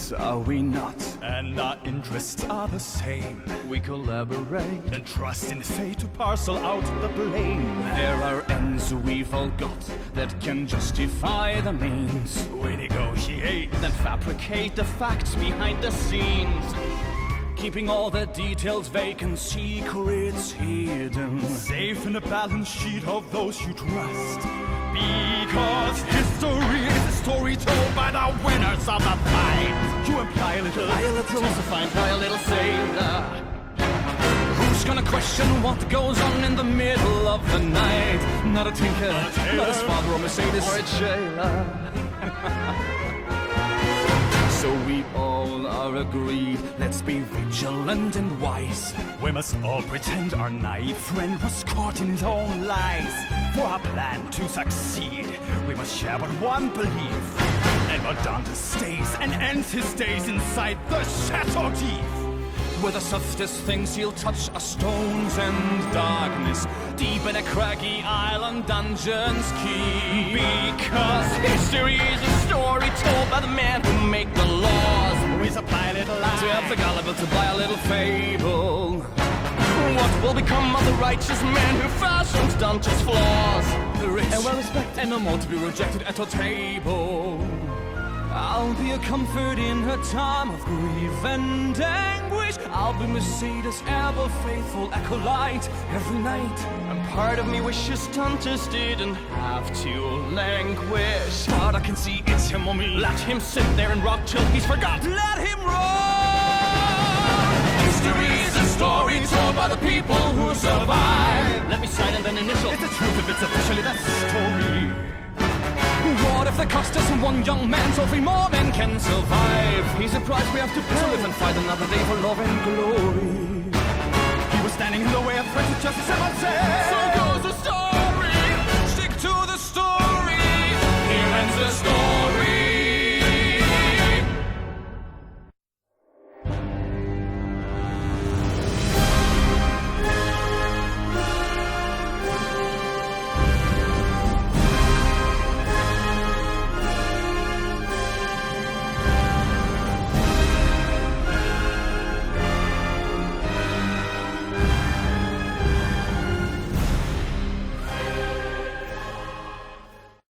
friends, are we not? And our interests are the same. We collaborate And trust in fate to parcel out the blame. There are ends we've all got that can justify the means. We negotiate, Then fabricate the facts behind the scenes, keeping all the details vague and secrets hidden, safe in the balance sheet of those you trust. Because history is a story told by the winners of the fight. You imply a little, Justifying by a little sailor. Who's gonna question what goes on in the middle of the night? Not a tinker, not his father or Mercedes or a jailer. So we all are agreed, let's be vigilant and wise. we must all pretend our naive friend was caught in his own lies. For our plan to succeed, we must share but one belief. And Mordaunt stays and ends his days inside the Chateau d'If. Where the softest things he'll touch are stones and darkness, deep in a craggy island dungeon's key. Because History is a story told by the man who make the laws, we supply a little lie to help the gullible to buy a little fable. What will become of the righteous man who fashions Dante's flaws? The rich and well respected, and no more to be rejected at our table. I'll be a comfort in her time of grief and anguish. I'll be Mercedes' ever faithful acolyte every night. And part of me wishes Dantes didn't have to languish. But I can see it's him or me. Let him sit there and rock till he's forgot. Let him roll. History is a story told by the people who survive. Let me sign and then initial. It's the truth if it's officially that story. What if the cost us one young man so 3 more men can survive? He's a price we have to pay to live and fight another day for love and glory. He was standing in the way of friendship, justice, and mercy. So go